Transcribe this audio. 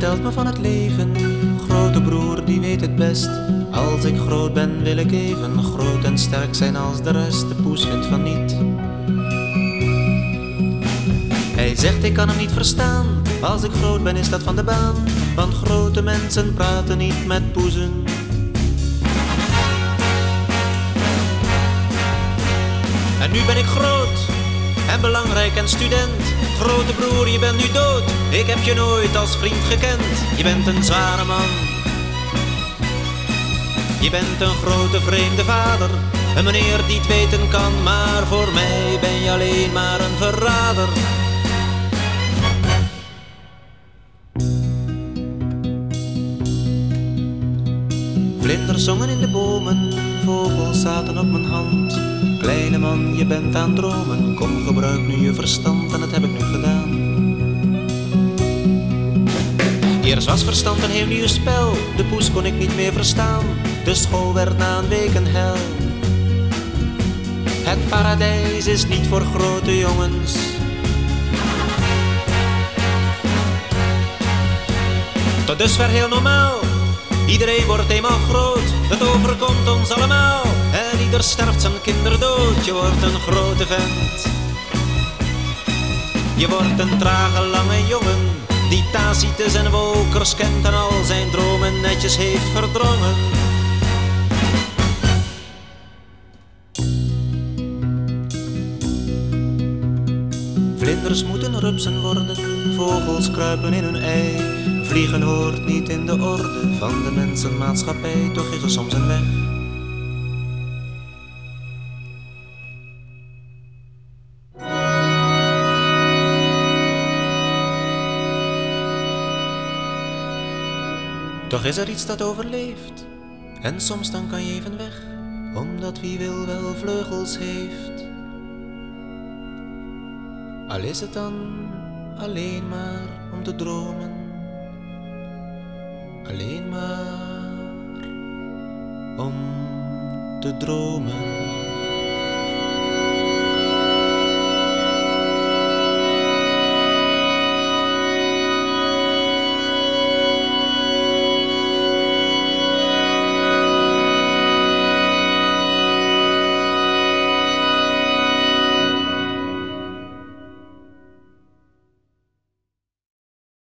vertelt me van het leven. Grote broer die weet het best. Als ik groot ben wil ik even groot en sterk zijn als de rest. De poes vindt van niet. Hij zegt ik kan hem niet verstaan. Als ik groot ben is dat van de baan. Want grote mensen praten niet met poezen. En nu ben ik groot en belangrijk en student. Grote broer, je bent nu dood. Ik heb je nooit als vriend gekend. Je bent een zware man. Je bent een grote vreemde vader. Een meneer die het weten kan. Maar voor mij ben je alleen maar een verrader. Vlinders zongen in de bomen. Vogels zaten op mijn hand. Kleine man, je bent aan het dromen. Kom, gebruik nu je verstand en dat heb ik nu gedaan. Eerst was verstand een heel nieuw spel. De poes kon ik niet meer verstaan. De school werd na een week een hel. Het paradijs is niet voor grote jongens. Tot dusver heel normaal. Iedereen wordt eenmaal groot. Het overkomt ons allemaal. En ieder sterft zijn kinderdood. Je wordt een grote vent. Je wordt een trage lange jongen. Die Tacitus en Wokers kent en al zijn dromen netjes heeft verdrongen. Vlinders moeten rupsen worden. Vogels kruipen in hun ei. Vliegen hoort niet in de orde van de mensenmaatschappij. Toch is er soms een weg. Toch is er iets dat overleeft. En soms dan kan je even weg. Omdat wie wil wel vleugels heeft. Al is het dan alleen maar om te dromen. Alleen maar om te dromen.